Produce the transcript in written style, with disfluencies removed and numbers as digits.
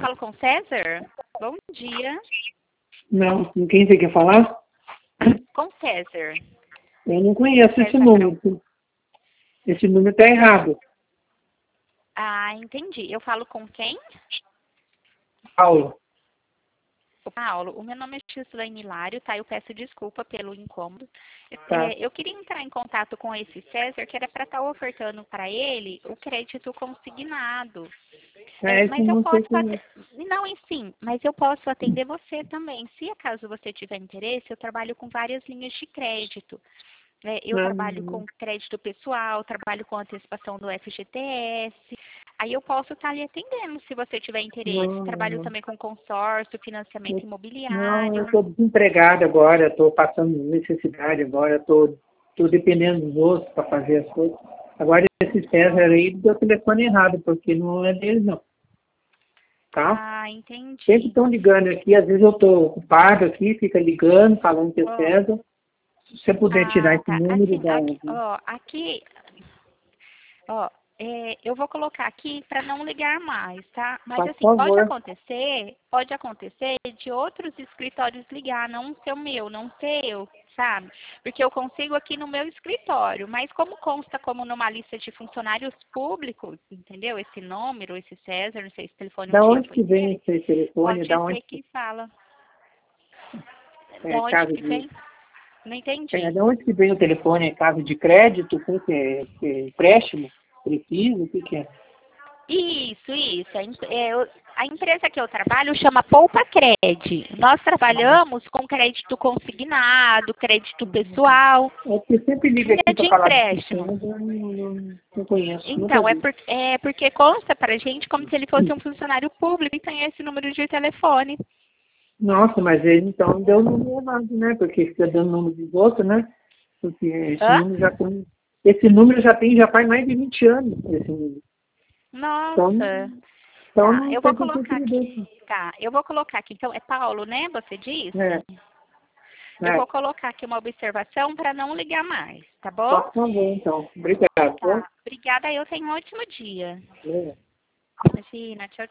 falo com César? Bom dia. Não, com quem você quer falar? Com César. Eu não conheço esse César número. Esse número está errado. Ah, entendi. Eu falo com quem? Paulo. O Paulo, o meu nome é Gislaine Hilário, tá? Eu peço desculpa pelo incômodo. Tá. Eu queria entrar em contato com esse César, que era para estar ofertando para ele o crédito consignado. Esse Mas eu não sei posso quem é. não, enfim, mas eu posso atender você também. Se acaso você tiver interesse, eu trabalho com várias linhas de crédito. Eu trabalho com crédito pessoal, trabalho com antecipação do FGTS. Aí eu posso estar lhe atendendo se você tiver interesse. Trabalho Não, também com consórcio, financiamento eu imobiliário. estou desempregado agora, estou passando necessidade agora, estou dependendo dos outros para fazer as coisas. Agora esse César aí deu o telefone errado, porque não é dele não. Tá? Ah, entendi. Sempre estão ligando aqui, às vezes eu estou ocupado aqui, fica ligando, falando que é César. Se você puder tirar esse Tá. número Assim, eu vou colocar aqui para não ligar mais, tá? Mas Por assim, favor. pode acontecer de outros escritórios ligar, não ser o meu, não ser eu, sabe? Porque eu consigo aqui no meu escritório, mas como consta como numa lista de funcionários públicos, entendeu? Esse número, esse César, não sei se o telefone Da um dia onde foi que vem dele, esse telefone? pode Da ser onde que fala. é Da onde casa que de... vem? Não entendi. Da onde que vem o telefone? É casa de crédito? Que é empréstimo? Preciso? O que é? Isso. A empresa que eu trabalho chama Poupa Cred. Nós trabalhamos com crédito consignado, crédito pessoal, É que sempre liga linha aqui de para falar de empréstimo. sistema, eu não conheço, nunca Então, vi. porque consta para a gente como se ele fosse um funcionário público e tem esse número de telefone. Nossa, mas ele então deu o número errado, né? Porque fica dando o número dos outros, né? Porque Hã? esse número já faz mais de 20 anos, esse número. Então, Nossa. então Tá, não eu sei vou por que colocar ele deu. aqui. Tá, eu vou colocar aqui. Então, é Paulo, né? Você disse? É, Eu vou é. colocar aqui uma observação para não ligar mais, tá bom? Por favor, então. Obrigado. Viu? Tá. Obrigada, eu tenho um ótimo dia. É. Imagina, tchau,